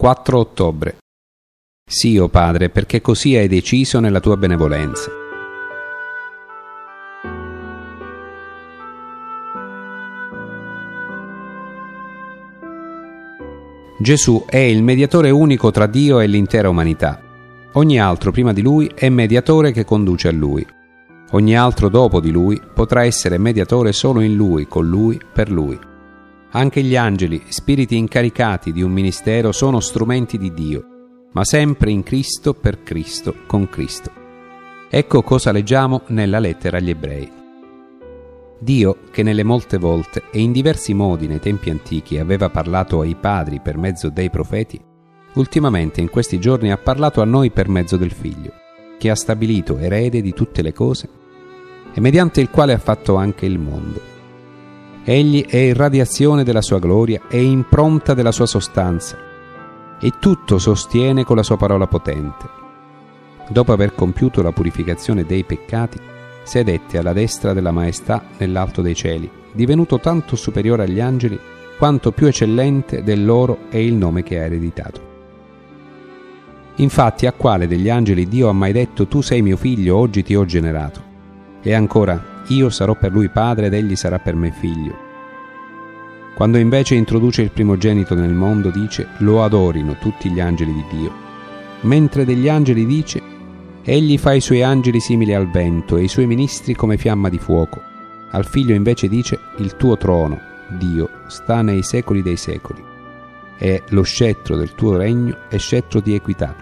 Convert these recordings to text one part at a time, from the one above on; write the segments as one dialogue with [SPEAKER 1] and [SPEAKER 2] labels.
[SPEAKER 1] 4 ottobre. Sì, o Padre, perché così hai deciso nella tua benevolenza. Gesù è il mediatore unico tra Dio e l'intera umanità. Ogni altro prima di Lui è mediatore che conduce a Lui. Ogni altro dopo di Lui potrà essere mediatore solo in Lui, con Lui, per Lui. Anche gli angeli, spiriti incaricati di un ministero, sono strumenti di Dio, ma sempre in Cristo, per Cristo, con Cristo. Ecco cosa leggiamo nella lettera agli Ebrei. Dio, che nelle molte volte e in diversi modi nei tempi antichi aveva parlato ai padri per mezzo dei profeti, ultimamente in questi giorni ha parlato a noi per mezzo del Figlio, che ha stabilito erede di tutte le cose e mediante il quale ha fatto anche il mondo. Egli è irradiazione della sua gloria e impronta della sua sostanza, e tutto sostiene con la sua parola potente. Dopo aver compiuto la purificazione dei peccati, sedette alla destra della maestà nell'alto dei cieli, divenuto tanto superiore agli angeli quanto più eccellente del loro è il nome che ha ereditato. Infatti, a quale degli angeli Dio ha mai detto: tu sei mio figlio, oggi ti ho generato? E ancora: io sarò per lui padre ed egli sarà per me figlio. Quando invece introduce il primogenito nel mondo, dice: lo adorino tutti gli angeli di Dio. Mentre degli angeli dice: egli fa i suoi angeli simili al vento e i suoi ministri come fiamma di fuoco. Al figlio invece dice: il tuo trono, Dio, sta nei secoli dei secoli, e lo scettro del tuo regno è scettro di equità.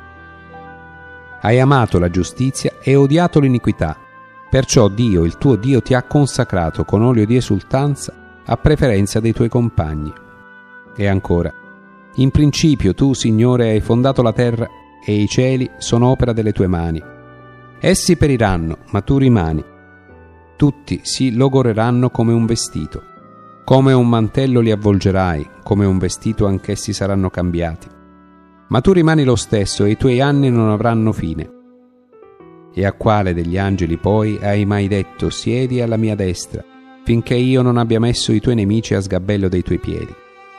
[SPEAKER 1] Hai amato la giustizia e odiato l'iniquità. Perciò Dio, il tuo Dio, ti ha consacrato con olio di esultanza a preferenza dei tuoi compagni. E ancora: in principio tu, Signore, hai fondato la terra e i cieli sono opera delle tue mani. Essi periranno, ma tu rimani. Tutti si logoreranno come un vestito. Come un mantello li avvolgerai, come un vestito anch'essi saranno cambiati. Ma tu rimani lo stesso e i tuoi anni non avranno fine. E a quale degli angeli poi hai mai detto: siedi alla mia destra, finché io non abbia messo i tuoi nemici a sgabello dei tuoi piedi?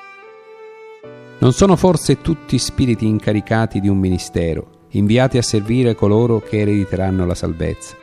[SPEAKER 1] Non sono forse tutti spiriti incaricati di un ministero, inviati a servire coloro che erediteranno la salvezza?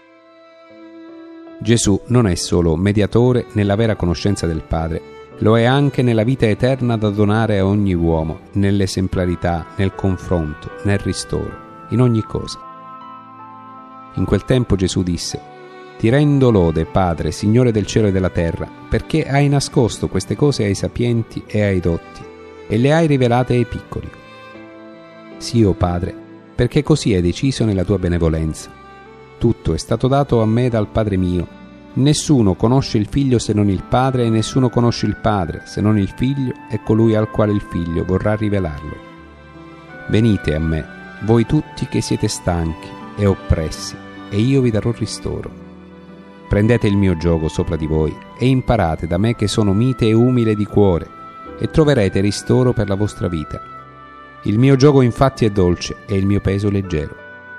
[SPEAKER 1] Gesù non è solo mediatore nella vera conoscenza del Padre, lo è anche nella vita eterna da donare a ogni uomo, nell'esemplarità, nel confronto, nel ristoro, in ogni cosa. In quel tempo Gesù disse: ti rendo lode, Padre, Signore del cielo e della terra, perché hai nascosto queste cose ai sapienti e ai dotti, e le hai rivelate ai piccoli. Sì, o Padre, perché così hai deciso nella tua benevolenza. Tutto è stato dato a me dal Padre mio. Nessuno conosce il Figlio se non il Padre, e nessuno conosce il Padre se non il Figlio e colui al quale il Figlio vorrà rivelarlo. Venite a me, voi tutti che siete stanchi e oppressi, e io vi darò ristoro. Prendete il mio giogo sopra di voi e imparate da me, che sono mite e umile di cuore, e troverete ristoro per la vostra vita. Il mio giogo infatti è dolce e il mio peso leggero.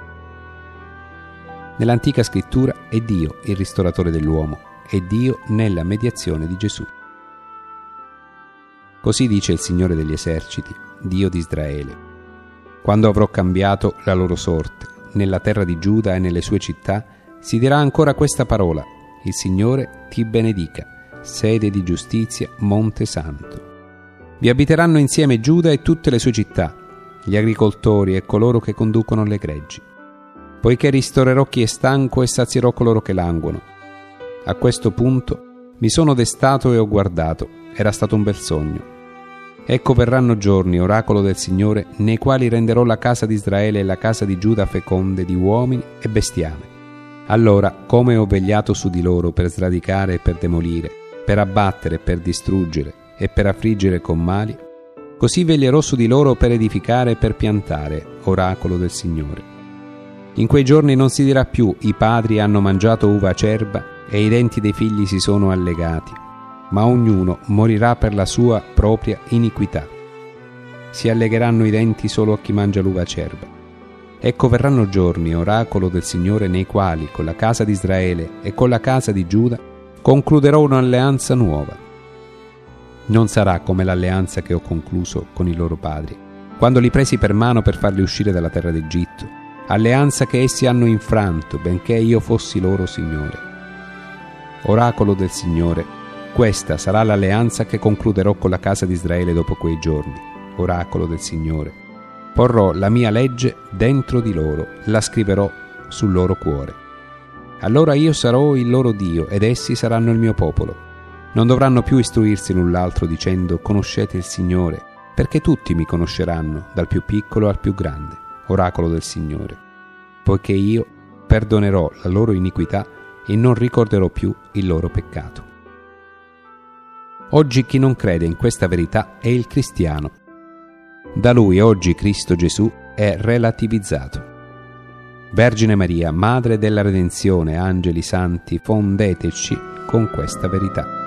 [SPEAKER 1] Nell'antica scrittura è Dio il ristoratore dell'uomo, è Dio nella mediazione di Gesù. Così dice il Signore degli eserciti, Dio di Israele: quando avrò cambiato la loro sorte, nella terra di Giuda e nelle sue città, si dirà ancora questa parola: il Signore ti benedica, sede di giustizia, monte santo. Vi abiteranno insieme Giuda e tutte le sue città, gli agricoltori e coloro che conducono le greggi. Poiché ristorerò chi è stanco e sazierò coloro che languono. A questo punto mi sono destato e ho guardato, era stato un bel sogno. Ecco verranno giorni, oracolo del Signore, nei quali renderò la casa di Israele e la casa di Giuda feconde di uomini e bestiame. Allora, come ho vegliato su di loro per sradicare e per demolire, per abbattere e per distruggere e per affliggere con mali, così veglierò su di loro per edificare e per piantare, oracolo del Signore. In quei giorni non si dirà più: i padri hanno mangiato uva acerba e i denti dei figli si sono allegati, ma ognuno morirà per la sua propria iniquità. Si allegheranno i denti solo a chi mangia l'uva acerba. Ecco verranno giorni, oracolo del Signore, nei quali con la casa di Israele e con la casa di Giuda concluderò un'alleanza nuova. Non sarà come l'alleanza che ho concluso con i loro padri, quando li presi per mano per farli uscire dalla terra d'Egitto, alleanza che essi hanno infranto, benché io fossi loro Signore. Oracolo del Signore, questa sarà l'alleanza che concluderò con la casa di Israele dopo quei giorni. Oracolo del Signore, porrò la mia legge dentro di loro, la scriverò sul loro cuore. Allora io sarò il loro Dio ed essi saranno il mio popolo. Non dovranno più istruirsi l'un l'altro dicendo: conoscete il Signore, perché tutti mi conosceranno, dal più piccolo al più grande. Oracolo del Signore, poiché io perdonerò la loro iniquità e non ricorderò più il loro peccato. Oggi chi non crede in questa verità è il cristiano. Da lui oggi Cristo Gesù è relativizzato. Vergine Maria, Madre della Redenzione, angeli santi, fondeteci con questa verità.